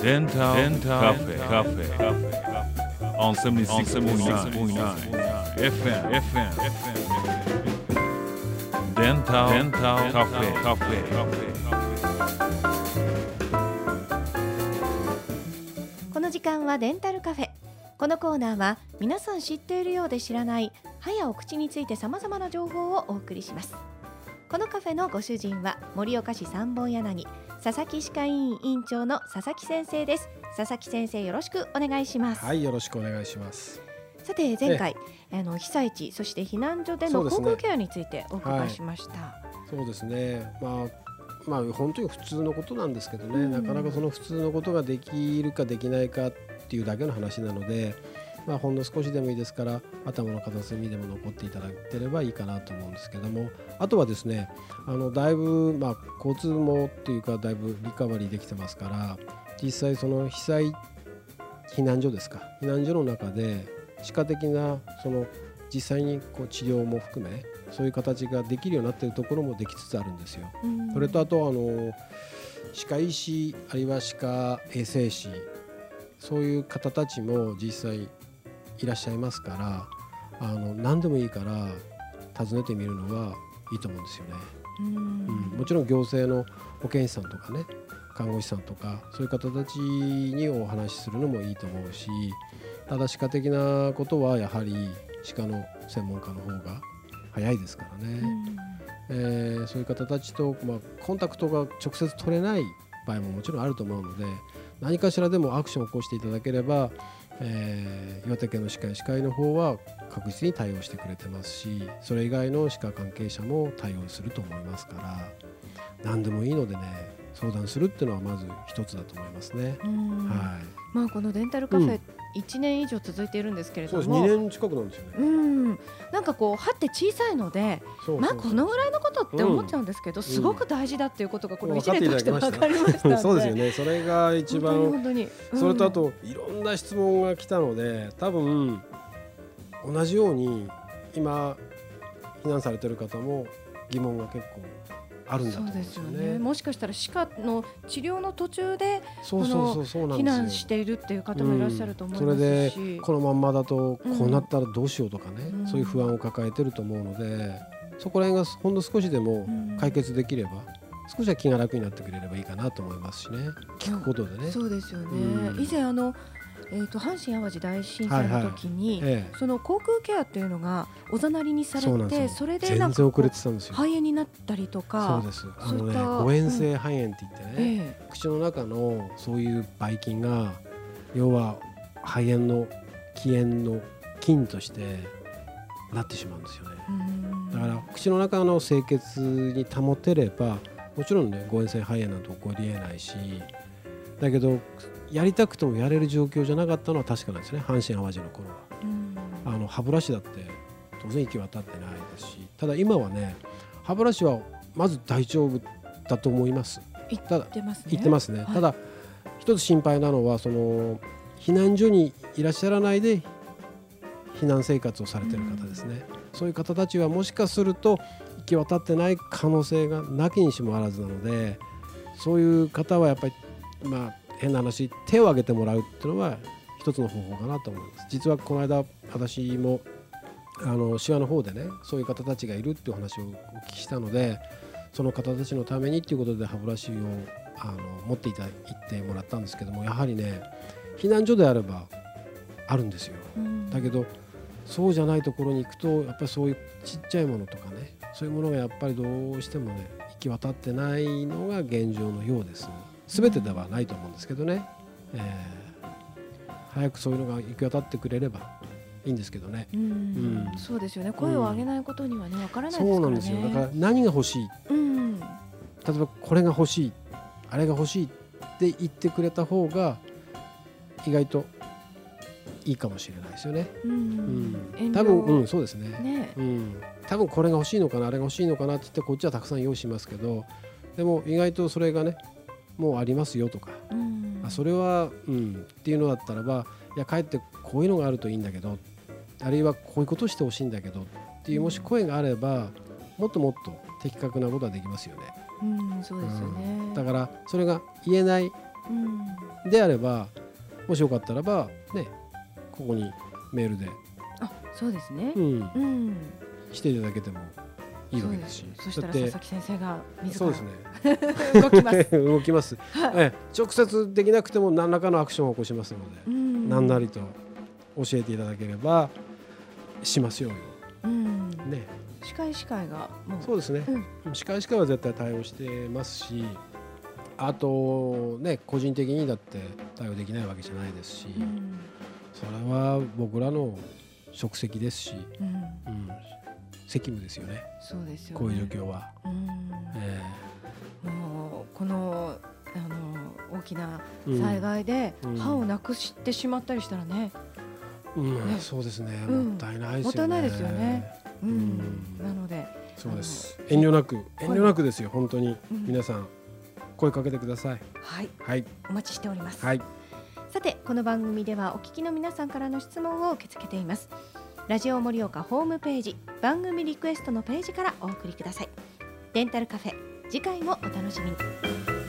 Dental Cafe on 76.9 FM Dental Cafe。 この時間はデンタルカフェ。このコーナーは皆さん知っているようで知らない歯やお口について様々な情報をお送りします。このカフェのご主人は盛岡市三本柳佐々木歯科医院院長の佐々木先生です。佐々木先生、よろしくお願いします。 はい、よろしくお願いします。 さて前回被災地そして避難所での口腔ケアについてお伺いしました。 そうですね、まあ本当に普通のことなんですけどね、なかなかその普通のことができるかできないかっていうだけの話なので、ほんの少しでもいいですから頭の片隅でも残っていただければいいかなと思うんですけども、あとはですね、だいぶ交通もっていうかだいぶリカバリーできてますから、実際その避難所ですか、避難所の中で歯科的なその実際に治療も含めそういう形ができるようになっているところもできつつあるんですよ。それとあと歯科医師あるいは歯科衛生士、そういう方たちも実際いらっしゃいますから、何でもいいから訪ねてみるのはいいと思うんですよね。もちろん行政の保健師さんとかね、看護師さんとかそういう方たちにお話しするのもいいと思うし、ただ歯科的なことはやはり歯科の専門家の方が早いですからね。そういう方たちと、コンタクトが直接取れない場合ももちろんあると思うので、何かしらでもアクションを起こしていただければ、岩手県の歯科医師会の方は確実に対応してくれてますし、それ以外の歯科関係者も対応すると思いますから、何でもいいのでね、相談するっていうのはまず一つだと思いますね。 このデンタルカフェ1年以上続いているんですけれども、 そうです、2年近くなんですよね。 なんか歯って小さいので、このぐらいのことって思っちゃうんですけど、すごく大事だっていうことがこの1年として分かりましたのでそうですよね、それが一番本当に、 それとあといろんな質問が来たので、多分同じように今避難されてる方も疑問が結構あるんだと思うんですよね。 もしかしたら歯科の治療の途中で避難しているっていう方もいらっしゃると思いますし、 それでこのまんまだとこうなったらどうしようとかね、そういう不安を抱えてると思うので、そこら辺がほんの少しでも解決できれば、少しは気が楽になってくれればいいかなと思いますしね、聞くことでね。 そうですよね。以前阪神・淡路大震災の時に、その口腔ケアっていうのがおざなりにされて、それで全然遅れてたんですよ。 肺炎になったりとか。 そうです。誤嚥性肺炎って言ってね、口の中のそういうばい菌が要は肺炎の起炎の菌としてなってしまうんですよね。だから口の中の清潔に保てれば、もちろんね、誤嚥性肺炎なんて起こりえないし、だけどやりたくてもやれる状況じゃなかったのは確かなんですね。阪神・淡路の頃は、歯ブラシだって当然行き渡ってないですし、ただ今はね、歯ブラシはまず大丈夫だと思います。 言ってますね。 ただ一つ心配なのは、その避難所にいらっしゃらないで避難生活をされている方ですね。そういう方たちはもしかすると行き渡ってない可能性がなきにしもあらずなので、そういう方はやっぱり変な話、手を挙げてもらうっていうのは一つの方法かなと思います。実はこの間私もシワの方でね、そういう方たちがいるっていう話をお聞きしたので、その方たちのためにっていうことで歯ブラシを持って行ってもらったんですけども、やはりね、避難所であればあるんですよ。だけどそうじゃないところに行くと、やっぱりそういうちっちゃいものとかね、そういうものがやっぱりどうしてもね、行き渡ってないのが現状のようです。全てではないと思うんですけどね、早くそういうのが行き渡ってくれればいいんですけどね。 そうですよね。声を上げないことにはね、わからないですからね。 そうなんですよ。だから何が欲しい、例えばこれが欲しい、あれが欲しいって言ってくれた方が意外といいかもしれないですよね。多分、そうですね。多分これが欲しいのかな、あれが欲しいのかなって言ってこっちはたくさん用意しますけど、でも意外とそれがね、もうありますよとか、それはっていうのだったらば、いや、かえってこういうのがあるといいんだけど、あるいはこういうことをしてほしいんだけどっていう、もし声があればもっともっと的確なことはできますよね。 そうですよね。 だからそれが言えないであれば、もしよかったらばね、ここにメールで、 そうですね。 していただけてもいいわけですし、 そしたら佐々木先生が自らそうですね動きます動きます、直接できなくても何らかのアクションを起こしますので、何なりと教えていただければしますよ、ね、 司会がもうそうですね、司会は絶対対応してますし、あとね、個人的にだって対応できないわけじゃないですし、それは僕らの職責ですし、責務ですよね。 そうですよね。 こういう状況は、 もうこの大きな災害で歯をなくしてしまったりしたらね、 そうですね、もったいないですよね。 もったいないですよね。なのでそうです。遠慮なくですよ、本当に皆さん声かけてください。はい、 お待ちしております。 はい。 さて、この番組ではお聞きの皆さんからの質問を受け付けています。ラジオ盛岡ホームページ、番組リクエストのページからお送りください。デンタルカフェ、次回もお楽しみに。